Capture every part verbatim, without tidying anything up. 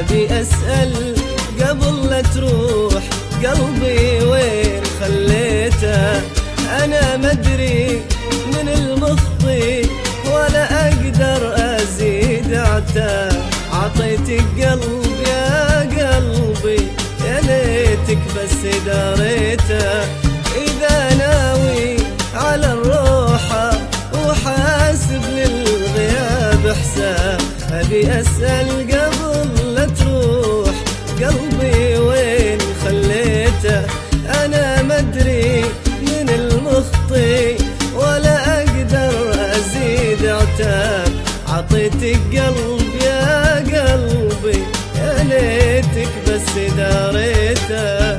أبي أسأل قبل لا تروح قلبي وين خليته. أنا مدري من المخطي ولا أقدر أزيد عتاب. عطيتك قلب يا قلبي يا ليتك بس داريته. إذا ناوي على الروحة وحاسب للغياب حساب. أبي أسأل قبل لا تروح قلبي وين خليته. أنا مدري من المخطي ولا أقدر أزيد عتاب. عطيتك قلب يا قلبي يا ليتك بس داريته.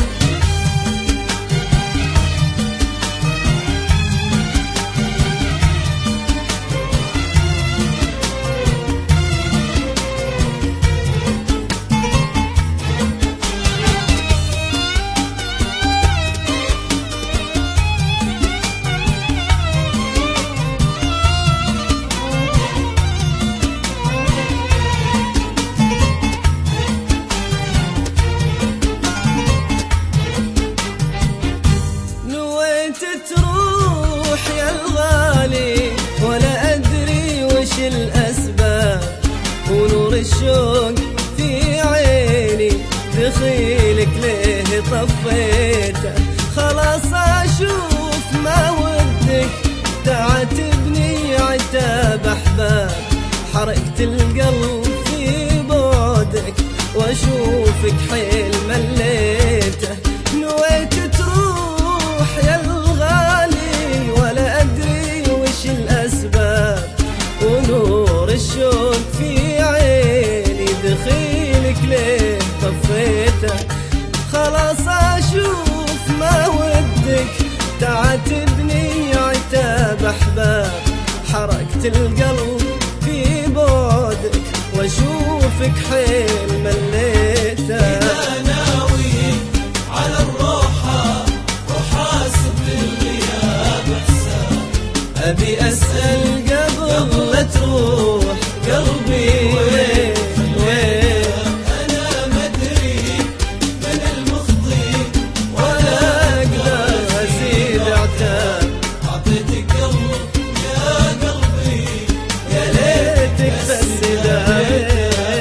تروح يا الغالي ولا أدري وش الأسباب. ونور الشوق في عيني دخيلك ليه طفيته. خلاص أشوف ما ودك تعاتبني عتاب أحباب. حرقت القلب في بعدك وأشوفك حيل مليته. نويت تروح يا الغالي ولا أدري وش الأسباب. ونور الشوق في عيني دخيلك ليه طفيته. خلاص أشوف ما ودك تعاتبني عتاب أحباب. حركت القلب في بعدك وأشوفك حيل مليته. إذا ناوي على الروحة وحاسب للغياب حساب. أبي أسأل قبل لا تروح قلبي وين وين. أنا مدري من المخطي ولا أقدر أزيد عتاب. عطيتك قلب يا قلبي يا ليتك بس داريته.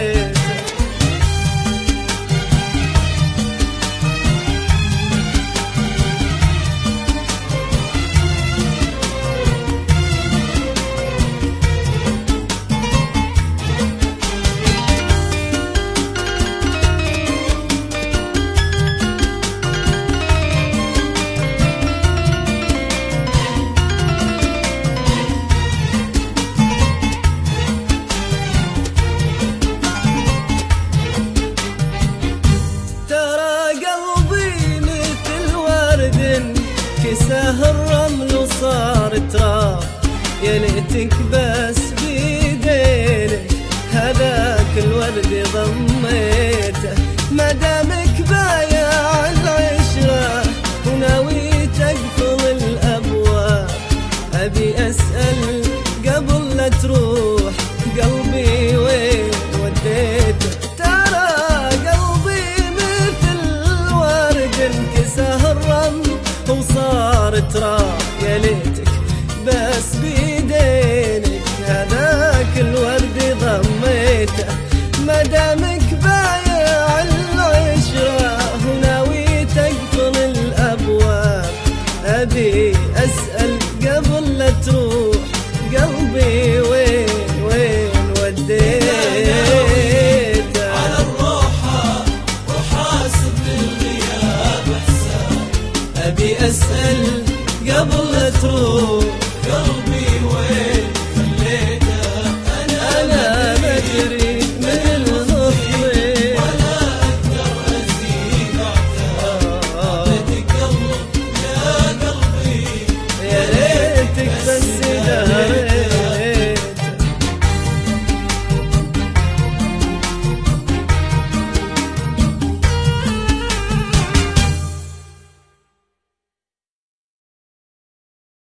كساه الرمل وصار تراب. يا ليتك بس بيدينك هذاك الورد ضميته. ما دامك بايع العشرة وناوي تقفل الأبواب. أبي أسأل قبل لا تروح قلبي وين وديته. ترى قلبي مثل ورد انكساه الرمل وصار تراب. يا ليتك بس بيدينك هذاك الورد ضميته. ما دامك بايع العشرة وناوي تقفل الأبواب. أبي أسأل قبل لا تروح قلبي وين وين وديته. على الروحة وحاسب للغياب حساب. أبي أسأل قبل